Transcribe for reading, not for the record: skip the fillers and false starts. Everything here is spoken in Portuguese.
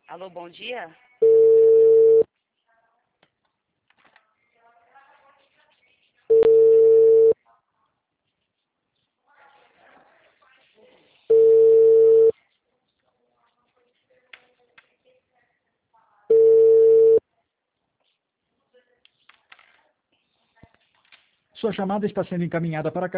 Alô, bom dia? Sua chamada está sendo encaminhada para a